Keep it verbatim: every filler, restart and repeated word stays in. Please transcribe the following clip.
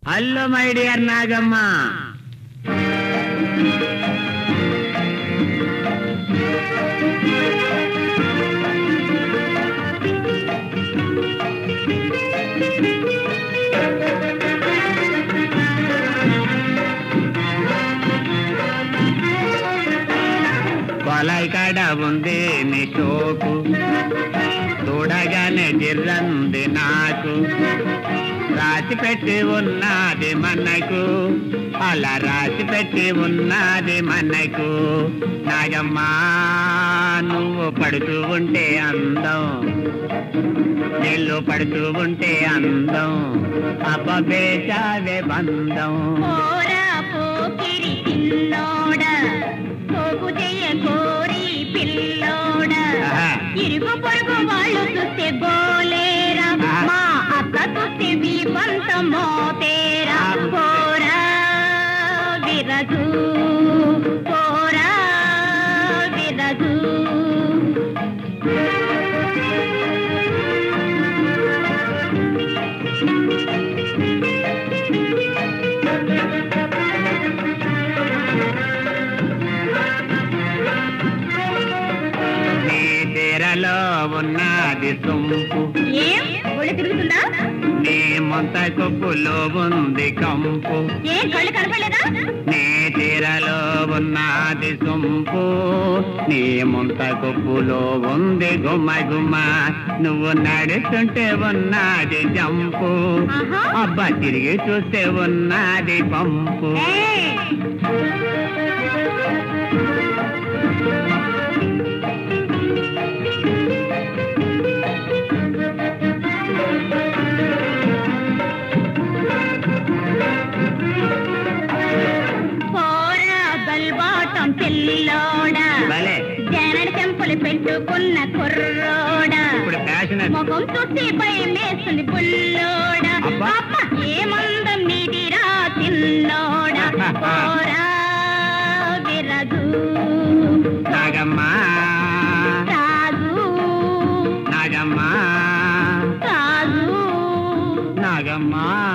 Hello my dear Nagamma. కొలై కడ ఉంది నీ షోకు, చూడగానే జిర్రంది నాకు. రాసి పెట్టి ఉన్నది మనకు, అలా రాసి పెట్టి ఉన్నది మనకు. నాగమ్మా నువ్వు పడుతూ ఉంటే అందం, నీళ్ళు పడుతూ ఉంటే అందం, అపవేశావే బంధం. ఇరుగు పొరుగు వాళ్ళు చూస్తే బోలేరా, మా అత్త చూస్తే వీపంత మోతేరా. పోరా విరజు, పోరా విరజు. లో ఉన్నది సొంపు, ఏం ఒళ్ళు తిరుగుతుందా? నీ మొంత కొప్పులో ఉంది కంపు. ఏ కళ్ళు కనపడలేదా? నీ తీరలో ఉన్నది సొంపు, నీ మొంత కొప్పులో ఉంది గుమ్మ గుమ్మ. నువ్వు నడుస్తుంటే ఉన్నది జంపు, అబ్బా తిరిగి చూస్తే ఉన్నది పంపు. పిల్లోడా జనడి చెంపలు పెట్టుకున్న కుర్రోడా, ముఖం చూస్తే భయం వేస్తుంది బుల్లోడా. ఏమందం నీదిరా తిన్నోడా. పోరా విరజు నాగమ్మా, రాజు నాగమ్మా, రాజు నాగమ్మా.